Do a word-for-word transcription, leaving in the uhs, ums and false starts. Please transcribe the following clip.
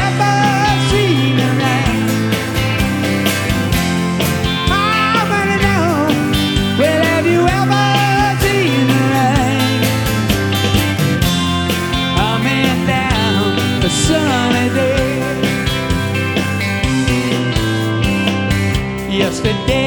ever seen the rain? I wanna know, well, have you ever seen the rain? Coming down a sunny day. Yesterday